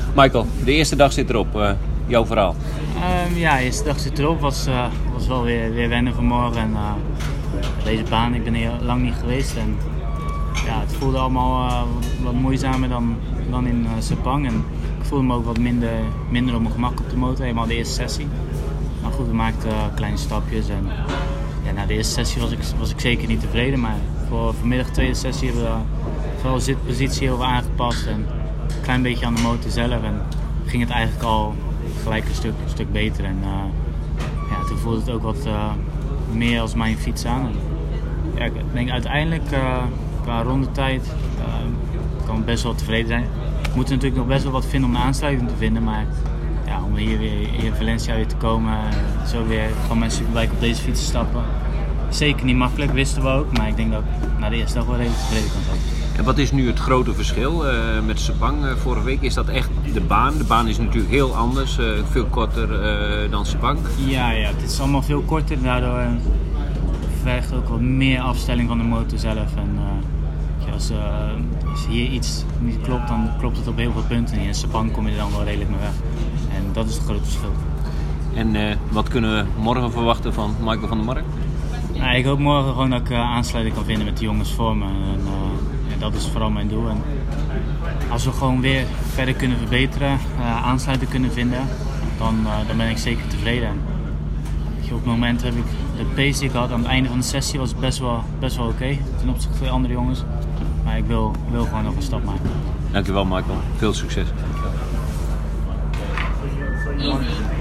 Michael, de eerste dag zit erop. Jouw verhaal. Ja, de eerste dag zit erop. Was wel weer wennen vanmorgen. En deze baan, ik ben hier lang niet geweest. En ja, het voelde allemaal wat moeizamer dan in Sepang. En ik voelde me ook wat minder op mijn gemak op de motor, helemaal de eerste sessie. Maar goed, we maakten kleine stapjes. En ja, na de eerste sessie was ik zeker niet tevreden. Maar voor vanmiddag de tweede sessie hebben we vooral de zitpositie heel veel aangepast. En een klein beetje aan de motor zelf. En ging het eigenlijk al gelijk een stuk beter. En ja, toen voelde het ook wat meer als mijn fiets aan. En, ja, ik denk uiteindelijk qua rondetijd kan ik best wel tevreden zijn. We moeten natuurlijk nog best wel wat vinden om een aansluiting te vinden. Maar ja, om hier in Valencia weer te komen, zo weer van mijn superbike op deze fiets te stappen. Zeker niet makkelijk, wisten we ook. Maar ik denk dat ik na de eerste dag wel redelijk tevreden kan zijn. En wat is nu het grote verschil met Sepang vorige week? Is dat echt de baan? De baan is natuurlijk heel anders, veel korter dan Sepang. Ja, het is allemaal veel korter. Daardoor vergt ook wat meer afstelling van de motor zelf. En als hier iets niet klopt, dan klopt het op heel veel punten. En in Sepang kom je er dan wel redelijk mee weg. En dat is het grote verschil. En wat kunnen we morgen verwachten van Michael van der Mark? Nou, ik hoop morgen gewoon dat ik aansluiting kan vinden met de jongens voor me. En, dat is vooral mijn doel. En als we gewoon weer verder kunnen verbeteren, aansluiting kunnen vinden, dan ben ik zeker tevreden. Op het moment heb ik de pace die ik had aan het einde van de sessie was best wel oké ten opzichte van de andere jongens. Maar ik wil gewoon nog een stap maken. Dankjewel Michael, veel succes. Easy.